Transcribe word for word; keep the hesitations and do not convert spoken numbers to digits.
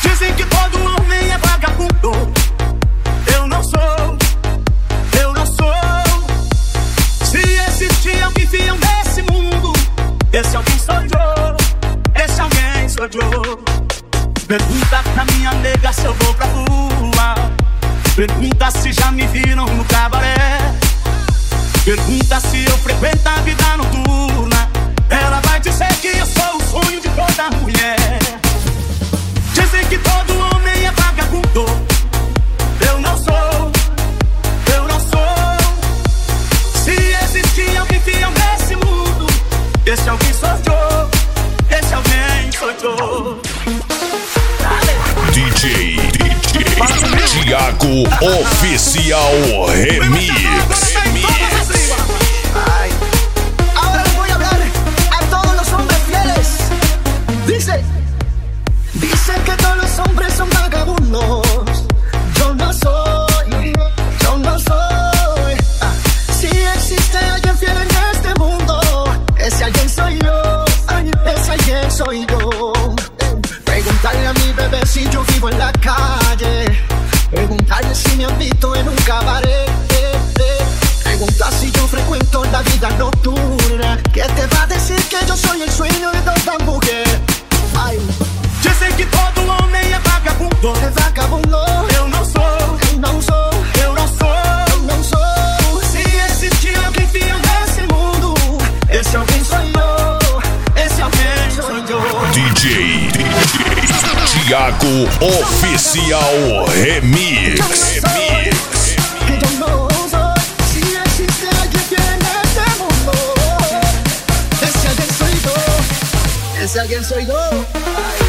Dizem que todo homem é vagabundo. Eu não sou, eu não sou. Se existir alguém fiel nesse mundo, esse alguém sou eu, esse alguém sou eu. Pergunta pra minha nega se eu vou pra rua. Pergunta se já me viram no cabaré. Pergunta se eu frequento a vida noturna. Ela vai dizer que eu sou o sonho de toda mulher. Dizem que todo homem é vagabundo. Eu não sou, eu não sou. Se existir alguém fiel nesse mundo, esse alguém sou eu, esse alguém sou eu. D J, D J Thiago Oficial Remix. Ay. Ahora les voy a hablar a todos los hombres fieles. Dice, dicen que todos los hombres son vagabundos. Yo no soy, yo no soy. Ah. Si existe alguien fiel en este mundo, ese alguien soy yo, ese alguien soy yo. Preguntarle a mi bebé si yo vivo en la calle. Preguntarle si me han visto en un cabaret. Pregunta si yo frecuento la vida nocturna. ¿Qué te va a decir que yo soy el sueño de toda mujer? Ay. Dizem que todo homem é vagabundo. É vagabundo. Eu não sou, Eu não sou, eu não sou. eu não sou. Se existir alguém fiel nesse mundo, esse alguém sou eu, esse alguém sou eu. D J, D J Thiago Oficial Remix. Remix. Que yo no soy. Si existe alguien fiel en este mundo, ese alguien soy yo, ese alguien soy yo. Ay.